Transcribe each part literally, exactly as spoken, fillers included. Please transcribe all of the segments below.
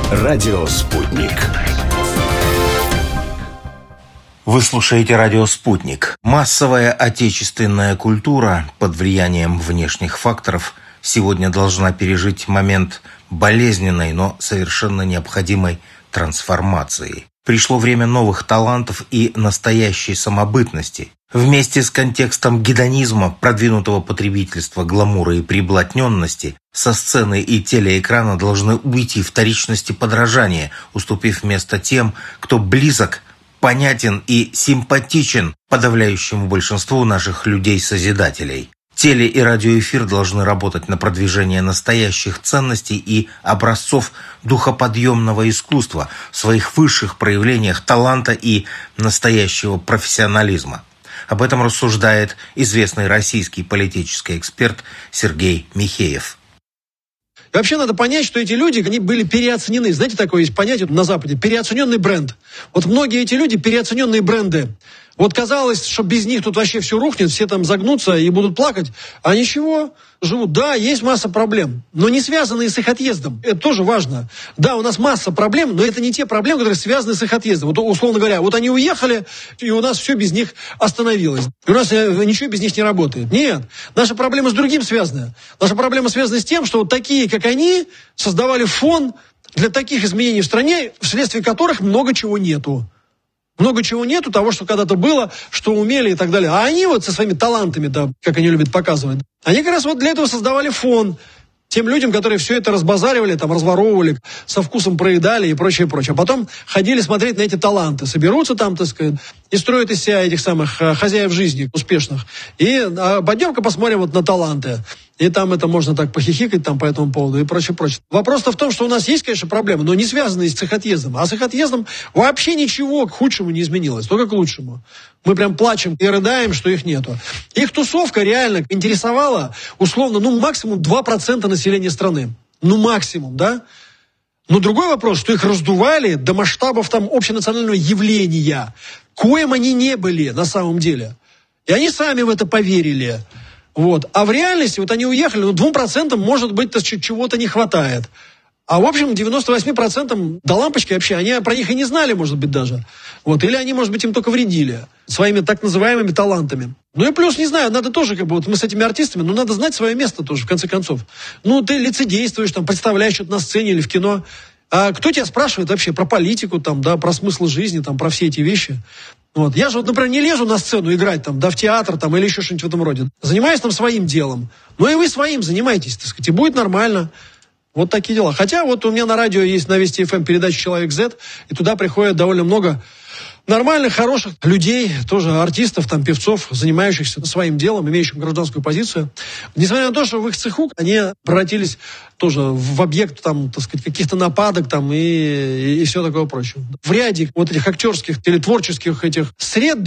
Радио «Спутник». Вы слушаете радио «Спутник». Массовая отечественная культура под влиянием внешних факторов сегодня должна пережить момент болезненной, но совершенно необходимой трансформации. Пришло время новых талантов и настоящей самобытности. Вместе с контекстом гедонизма, продвинутого потребительства, гламура и приблотненности, со сцены и телеэкрана должны уйти вторичности подражания, уступив место тем, кто близок, понятен и симпатичен подавляющему большинству наших людей-созидателей. Теле- и радиоэфир должны работать на продвижение настоящих ценностей и образцов духоподъемного искусства в своих высших проявлениях таланта и настоящего профессионализма. Об этом рассуждает известный российский политический эксперт Сергей Михеев. И вообще надо понять, что эти люди, они были переоценены. Знаете, такое есть понятие на Западе? Переоцененный бренд. Вот многие эти люди переоцененные бренды. Вот казалось, что без них тут вообще все рухнет, все там загнутся и будут плакать. А ничего, живут. Да, есть масса проблем, но не связанные с их отъездом. Это тоже важно. Да, у нас масса проблем, но это не те проблемы, которые связаны с их отъездом. Вот, условно говоря, вот они уехали, и у нас все без них остановилось. И у нас ничего без них не работает. Нет, наша проблема с другим связана. Наша проблема связана с тем, что вот такие, как они, создавали фон для таких изменений в стране, вследствие которых много чего нету. Много чего нету, того, что когда-то было, что умели и так далее. А они вот со своими талантами, да, как они любят показывать, они как раз вот для этого создавали фон тем людям, которые все это разбазаривали, там, разворовывали, со вкусом проедали и прочее, прочее. А потом ходили смотреть на эти таланты. Соберутся там, так сказать, и строят из себя этих самых хозяев жизни успешных. И а, пойдем-ка посмотрим вот на таланты. И там это можно так похихикать там по этому поводу и прочее, прочее. Вопрос-то в том, что у нас есть, конечно, проблемы, но не связанные с их отъездом. А с их отъездом вообще ничего к худшему не изменилось, только к лучшему. Мы прям плачем и рыдаем, что их нету. Их тусовка реально интересовала, условно, ну, максимум два процента населения страны. Ну, максимум, да? Но другой вопрос, что их раздували до масштабов там общенационального явления, коим они не были на самом деле. И они сами в это поверили. Вот. А в реальности вот они уехали, ну, двум процентам, может быть, чего-то не хватает. А в общем, девяносто восемь процентов до лампочки вообще, они про них и не знали, может быть, даже. Вот. Или они, может быть, им только вредили своими так называемыми талантами. Ну и плюс, не знаю, надо тоже, как бы, вот мы с этими артистами, ну, надо знать свое место тоже, в конце концов. Ну, ты лицедействуешь, там, представляешь что-то на сцене или в кино. А кто тебя спрашивает вообще про политику, там, да, про смысл жизни, там, про все эти вещи? Вот. Я же, вот, например, не лезу на сцену играть, там, да, в театр, там, или еще что-нибудь в этом роде. Занимаюсь там своим делом. Ну и вы своим занимаетесь, так сказать, и будет нормально. Вот такие дела. Хотя вот у меня на радио есть на Вести эф эм передача «Человек Z», и туда приходит довольно много нормальных, хороших людей, тоже артистов, там, певцов, занимающихся своим делом, имеющих гражданскую позицию. Несмотря на то, что в их цеху они превратились тоже в объект, там, так сказать, каких-то нападок, там, и, и, и все такое прочее. В ряде вот этих актерских или творческих этих сред,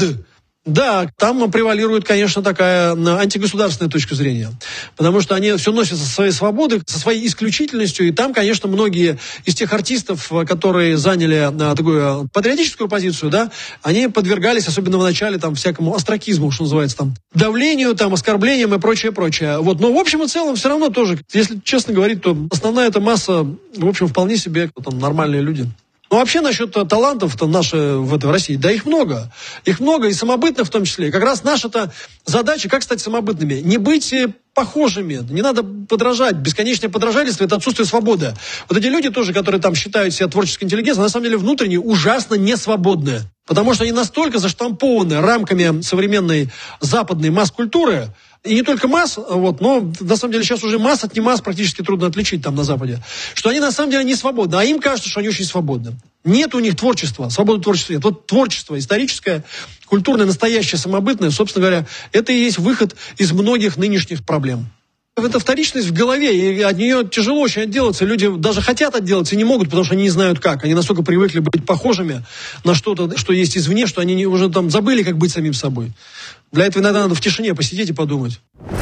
да, там превалирует, конечно, такая антигосударственная точка зрения. Потому что они все носят со своей свободой, со своей исключительностью. И там, конечно, многие из тех артистов, которые заняли такую патриотическую позицию, да, они подвергались, особенно в начале, там, всякому остракизму, что называется, там, давлению, там, оскорблениям и прочее, прочее. Вот. Но в общем и целом все равно тоже, если честно говорить, то основная эта масса, в общем, вполне себе там, нормальные люди. Ну, вообще, насчет талантов-то наши в этой в России, да их много. Их много, и самобытных в том числе. И как раз наша-то задача, как стать самобытными? Не быть похожими, не надо подражать. Бесконечное подражательство – это отсутствие свободы. Вот эти люди тоже, которые там считают себя творческой интеллигенцией, на самом деле внутренне ужасно несвободны. Потому что они настолько заштампованы рамками современной западной масс-культуры, и не только масс, вот, но на самом деле сейчас уже масс от не масс практически трудно отличить там на Западе, что они на самом деле не свободны, а им кажется, что они очень свободны. Нет у них творчества, свободы творчества нет. Вот творчество историческое, культурное, настоящее, самобытное, собственно говоря, это и есть выход из многих нынешних проблем. Это вторичность в голове, и от нее тяжело очень отделаться. Люди даже хотят отделаться и не могут, потому что они не знают как. Они настолько привыкли быть похожими на что-то, что есть извне, что они уже там забыли, как быть самим собой. Для этого иногда надо в тишине посидеть и подумать.